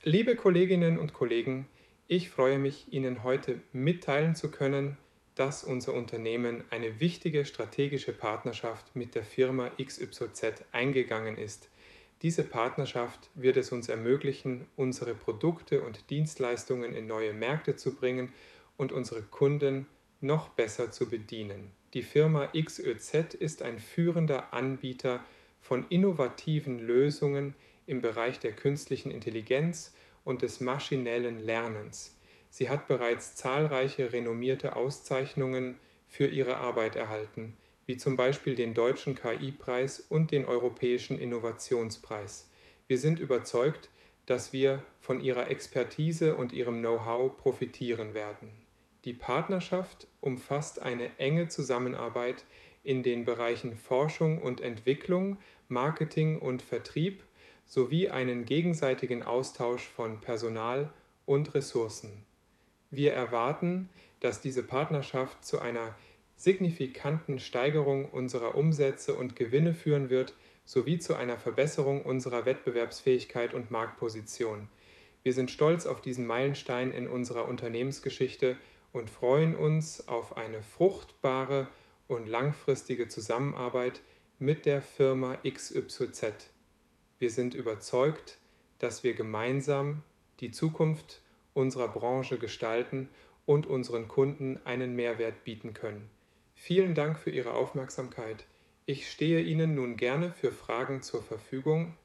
Liebe Kolleginnen und Kollegen, ich freue mich, Ihnen heute mitteilen zu können, dass unser Unternehmen eine wichtige strategische Partnerschaft mit der Firma XYZ eingegangen ist. Diese Partnerschaft wird es uns ermöglichen, unsere Produkte und Dienstleistungen in neue Märkte zu bringen und unsere Kunden noch besser zu bedienen. Die Firma XYZ ist ein führender Anbieter von innovativen Lösungen im Bereich der künstlichen Intelligenz und des maschinellen Lernens. Sie hat bereits zahlreiche renommierte Auszeichnungen für ihre Arbeit erhalten, wie zum Beispiel den Deutschen KI-Preis und den Europäischen Innovationspreis. Wir sind überzeugt, dass wir von ihrer Expertise und ihrem Know-how profitieren werden. Die Partnerschaft umfasst eine enge Zusammenarbeit in den Bereichen Forschung und Entwicklung, Marketing und Vertrieb sowie einen gegenseitigen Austausch von Personal und Ressourcen. Wir erwarten, dass diese Partnerschaft zu einer signifikanten Steigerung unserer Umsätze und Gewinne führen wird, sowie zu einer Verbesserung unserer Wettbewerbsfähigkeit und Marktposition. Wir sind stolz auf diesen Meilenstein in unserer Unternehmensgeschichte und freuen uns auf eine fruchtbare und langfristige Zusammenarbeit mit der Firma XYZ. Wir sind überzeugt, dass wir gemeinsam die Zukunft unserer Branche gestalten und unseren Kunden einen Mehrwert bieten können. Vielen Dank für Ihre Aufmerksamkeit. Ich stehe Ihnen nun gerne für Fragen zur Verfügung.